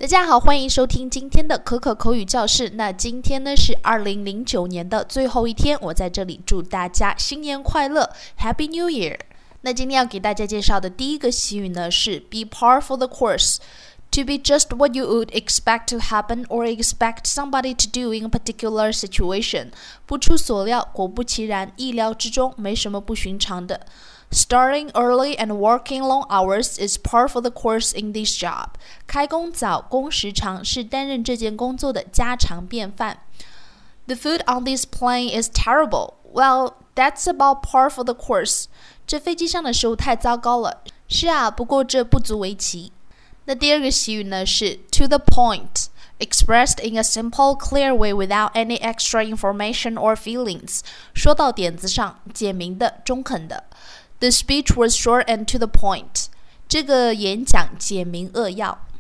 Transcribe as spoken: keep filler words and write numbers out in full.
大家好，欢迎收听今天的可可口语教室。那今天呢是二零零九年的最后一天，我在这里祝大家新年快乐 Happy New Year。 那今天要给大家介绍的第一个习语呢是 Be par for the course, to be just what you would expect to happen or expect somebody to do in a particular situation. 不出所料，果不其然，意料之中，没什么不寻常的。Starting early and working long hours is par for the course in this job. 开工早，工时长是担任这件工作的家常便饭。The food on this plane is terrible. Well, that's about par for the course. 这飞机上的食物太糟糕了。是啊，不过这不足为奇。那第二个习语呢是 to the point, expressed in a simple, clear way without any extra information or feelings. 说到点子上，简明的，中肯的。The speech was short and to the point. 这个演讲简明扼要。